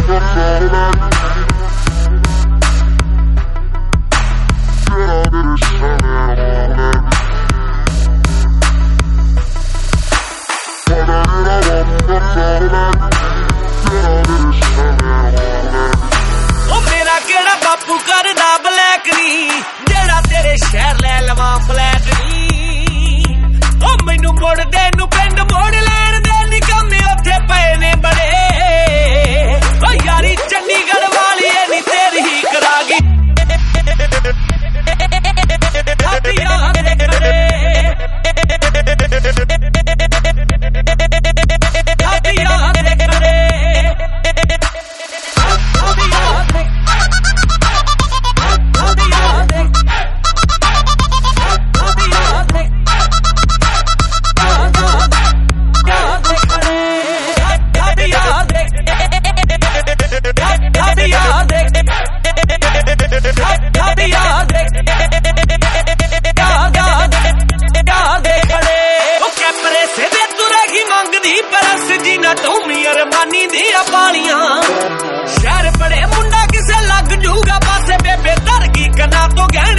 मेरा केड़ा बापू करदा ब्लैक नी जेड़ा तेरे शहर लै लवां फ्लैट नी मैनू मुड़दे नू पिंड मोड़ लैण दे निकम्मे उत्थे पए ने बड़े यारी चंडीगढ़ वाली नी तेरी ही करागी अरमानी दिया पालियां शहर बड़े मुंडा किसे लग जूगा पासे बेबे तरगी कना तो गहन